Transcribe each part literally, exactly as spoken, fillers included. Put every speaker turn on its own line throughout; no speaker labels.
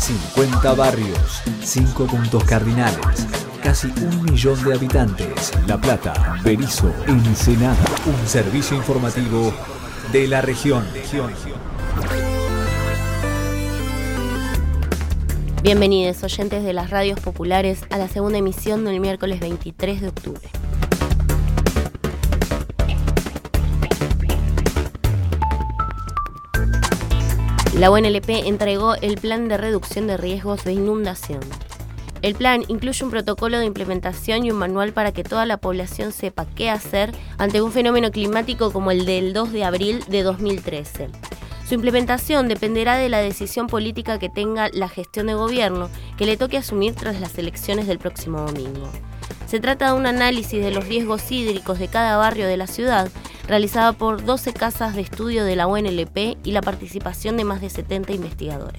cincuenta barrios, cinco puntos cardinales, casi un millón de habitantes. La Plata, Berisso, Ensenada. Un servicio informativo de la región.
Bienvenidos, oyentes de las radios populares, a la segunda emisión del miércoles veintitrés de octubre. La U N L P entregó el Plan de Reducción de Riesgos de Inundación. El plan incluye un protocolo de implementación y un manual para que toda la población sepa qué hacer ante un fenómeno climático como el del dos de abril de dos mil trece. Su implementación dependerá de la decisión política que tenga la gestión de gobierno que le toque asumir tras las elecciones del próximo domingo. Se trata de un análisis de los riesgos hídricos de cada barrio de la ciudad, realizada por doce casas de estudio de la U N L P y la participación de más de setenta investigadores.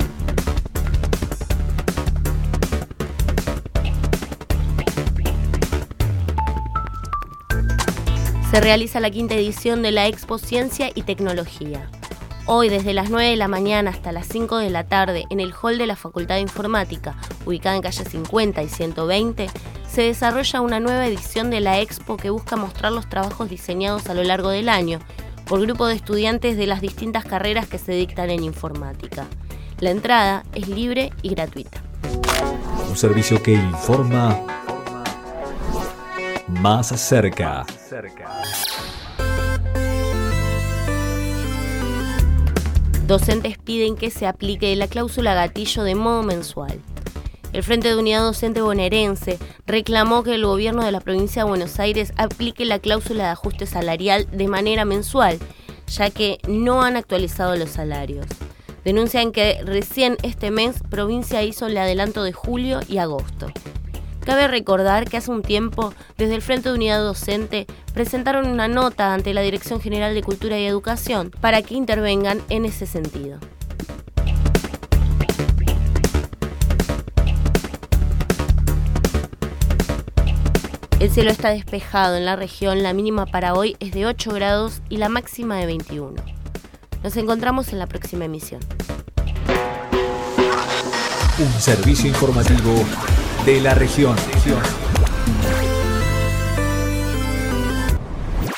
Se realiza la quinta edición de la Expo Ciencia y Tecnología. Hoy, desde las nueve de la mañana hasta las cinco de la tarde, en el hall de la Facultad de Informática, ubicada en calle cincuenta y ciento veinte, se desarrolla una nueva edición de la Expo que busca mostrar los trabajos diseñados a lo largo del año por grupos de estudiantes de las distintas carreras que se dictan en informática. La entrada es libre y gratuita.
Un servicio que informa más cerca.
Docentes piden que se aplique la cláusula gatillo de modo mensual. El Frente de Unidad Docente Bonaerense reclamó que el gobierno de la provincia de Buenos Aires aplique la cláusula de ajuste salarial de manera mensual, ya que no han actualizado los salarios. Denuncian que recién este mes provincia hizo el adelanto de julio y agosto. Cabe recordar que hace un tiempo, desde el Frente de Unidad Docente, presentaron una nota ante la Dirección General de Cultura y Educación para que intervengan en ese sentido. El cielo está despejado en la región, la mínima para hoy es de ocho grados y la máxima de veintiuno. Nos encontramos en la próxima emisión.
Un servicio informativo de la región.